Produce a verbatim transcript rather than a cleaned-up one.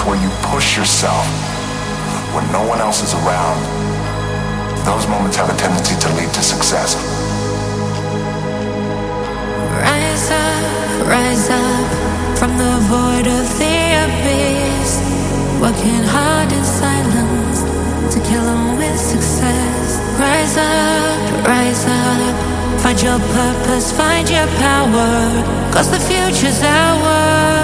where you push yourself when no one else is around, those moments have a tendency to lead to success. Rise up, rise up from the void of the abyss, working hard in silence to kill them with success. Rise up, rise up, find your purpose, find your power, 'cause the future's ours.